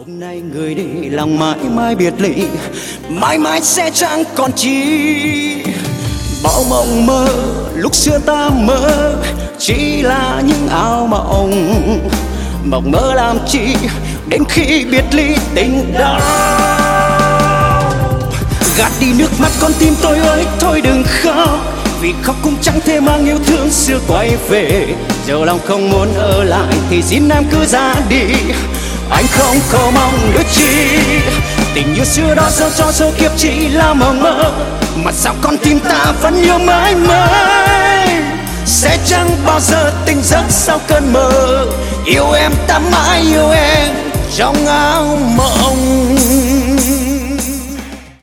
hôm nay người đi lòng mãi mãi biệt ly, mãi mãi sẽ chẳng còn chi. Bao mộng mơ lúc xưa ta mơ chỉ là những ảo mộng, mộng mơ làm chi đến khi biệt ly tình đau. Gạt đi nước mắt con tim tôi ơi, thôi đừng khóc, vì khóc cũng chẳng thể mang yêu thương xưa quay về. Dẫu lòng không muốn ở lại thì xin em cứ ra đi, anh không cầu mong được chi. Tình như xưa đó sao cho số kiếp chỉ là mộng mơ, mà sao con tim ta vẫn yêu mãi mãi. Sẽ chẳng bao giờ tỉnh giấc sau cơn mơ, yêu em ta mãi yêu em trong áo mộng.